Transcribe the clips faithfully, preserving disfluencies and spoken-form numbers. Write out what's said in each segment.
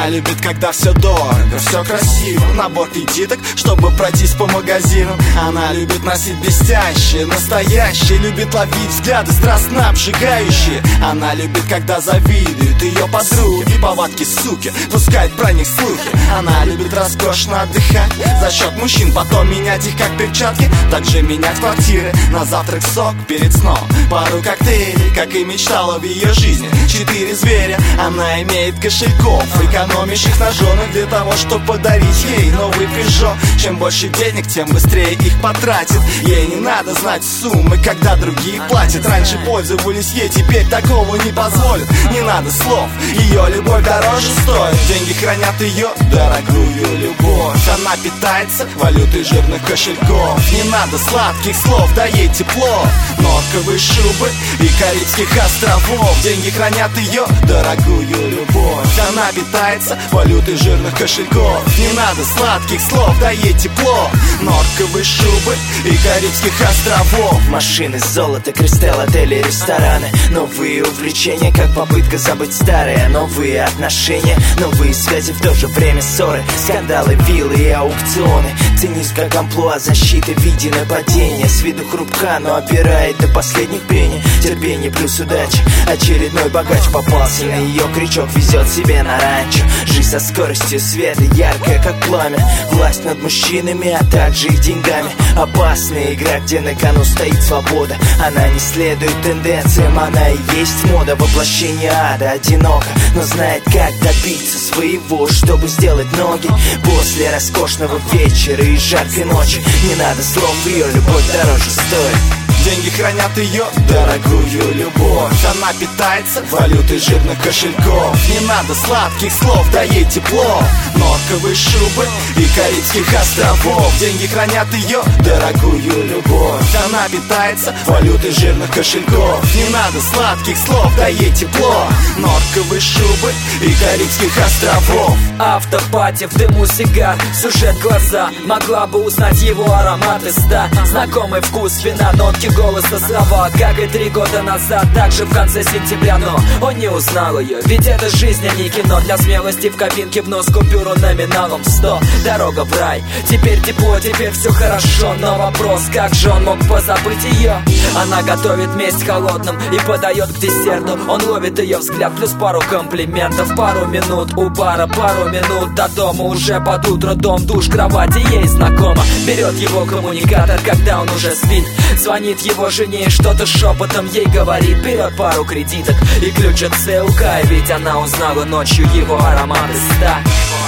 Она любит, когда все дорого, все красиво, набор кредиток, чтобы пройтись по магазинам. Она любит носить блестящее, настоящее, любит ловить взгляды страстно обжигающие. Она любит, когда завидуют ее подруги, повадки суки, пускает про них слухи. Она любит роскошно отдыхать за счет мужчин, потом менять их как перчатки, также менять квартиры, на завтрак сок перед сном, пару коктейлей, как и мечтала в ее жизни. Четыре зверя, она имеет кошельков, экономящих на женах для того, чтобы подарить ей новый Peugeot. Чем больше денег, тем быстрее их потратит. Ей не надо знать суммы, когда другие платят. Раньше пользовались ей, теперь такого не позволят. Не надо слов, ее любовь дороже стоит. Деньги хранят ее дорогую любовь. Она питается валютой жирных кошельков. Не надо сладких слов, да ей тепло. Норковые шубы и Карибских островов. Деньги хранят ее дорогую любовь. Она питается валютой жирных кошельков. Не надо сладких слов, да ей тепло. Норковые шубы и Карибских островов. Машины, золото, кристалл, отели, рестораны. Новые увлечения, как попытка забыть старые. Новые отношения, новые связи, в то же время ссоры, скандалы, виллы и аукционы. Цинистка, амплуа, защиты в виде нападения. С виду хрупка, но опирает до последних пений. Терпение плюс удача, очередной богач попался на ее крючок, везет себе на ранчо. Жизнь со скоростью света, яркая как пламя. Власть над мужчинами, а также их деньгами. Опасная игра, где на кону стоит свобода. Она не следует тенденциям, она и есть мода. Воплощение ада, одиноко, но знает, как добиться своего, чтобы сделать ноги после роскошного вечера и жаркой ночи. Не надо слов, ее любовь дороже стоит. Деньги хранят ее дорогую любовь. Она питается валютой жирных кошельков. Не надо сладких слов, да ей тепло. Норковые шубы и Карибских островов. Деньги хранят ее дорогую любовь. Она питается валютой жирных кошельков. Не надо сладких слов, да ей тепло. Норковые шубы и Карибских островов. Автопати в дыму сигар, сушат глаза. Могла бы узнать его аромат из ста. Знакомый вкус вина, нотки голоса, слова, как и три года назад, также в конце сентября. Но он не узнал ее, ведь это жизнь, а не кино. Для смелости в кабинке в нос купюру номиналом сто. Дорога в рай, теперь тепло, теперь все хорошо. Но вопрос, как же он мог позабыть ее? Она готовит месть холодным и подает к десерту. Он ловит ее взгляд, плюс пару комплиментов. Пару минут у бара, пару минут до дома. Уже под утро дом, душ, кровати ей знакома. Берет его коммуникатор, когда он уже спит. Звонит его жене и что-то шепотом ей говорит. Берет пару кредиток и ключ от ЦЛК. Ведь она узнала ночью его аромат из ста.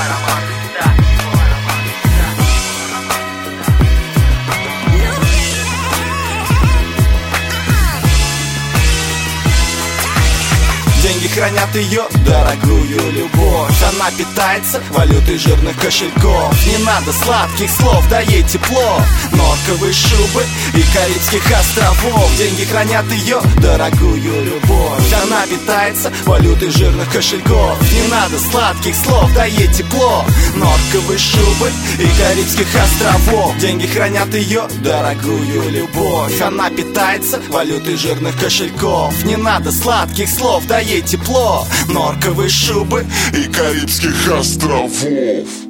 Деньги хранят ее дорогую любовь. Она питается валютой жирных кошельков. Не надо сладких слов, да ей тепло. Норковые шубы и Карибских островов. Деньги хранят ее дорогую любовь. Она питается валютой жирных кошельков. Не надо сладких слов, да ей тепло. Норковые шубы и Карибских островов. Деньги хранят ее дорогую любовь. Она питается валютой жирных кошельков. Не надо сладких слов, да ей тепло. Норковые шубы и Карибских островов.